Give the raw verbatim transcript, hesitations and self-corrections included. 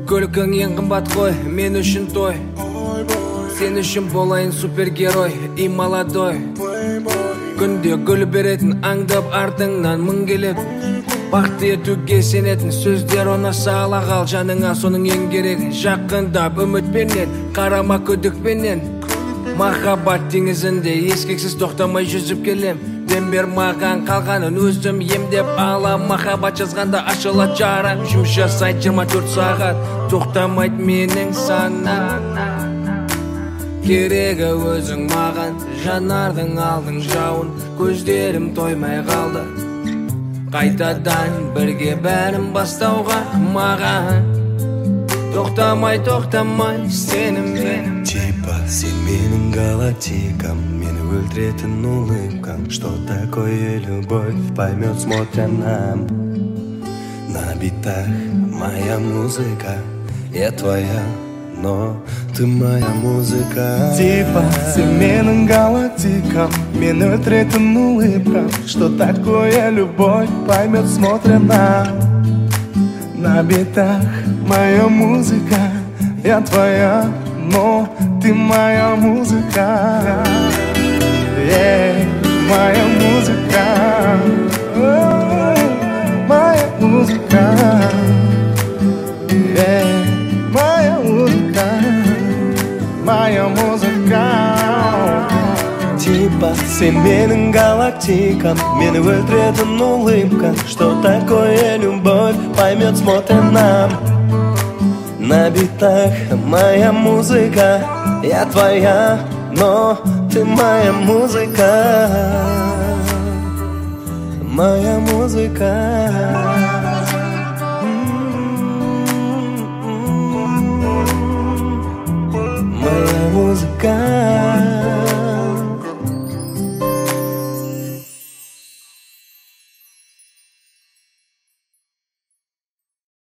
көлкің ең қымбат қой, мен үшін той. Сен үшін болайын супергерой и молодой. Күнде гүл беретін аңдап артыңнан мың келеді. Бақытты етуге сенетін сөздер оны сала қал жаныңа, соның ең керегі. Жақындап үмітпенен, қарама күдікпенен. Махаббат теңізінде ескексіз тоқтамай жүзіп келем. Дем бер маған, қалғанын өзім емдеп алам. Махаббат жазғанда ашылады жарам. Жұмыс жасайды жиырма төрт сағат, тоқтамайды менің санам. Керегі өзің маған, жанардың алдың жауын. Көздерім тоймай қалды, қайтадан бірге бәрін бастауға маған. Тоқтамай, тоқтамай сеніммен. Типа сен менің галактикам, мені өлтіретін улыбкам. Что такое любовь, поймет смотря нам. На битах моя музыка, я твоя, но ты моя музыка. Типа сен менің галактикам, мені өлтіретін улыбкам. Что такое любовь, поймет смотря нам. На битах моя музыка, я твоя, но ты моя музыка. Yeah, моя музыка, oh, моя музыка. Yeah, моя музыка, моя музыка. Типа сен менің галактикам, мені өлтіретін улыбка. Что такое любовь, поймет смотря нам. На битах моя музыка, я твоя, но ты моя музыка. Моя музыка.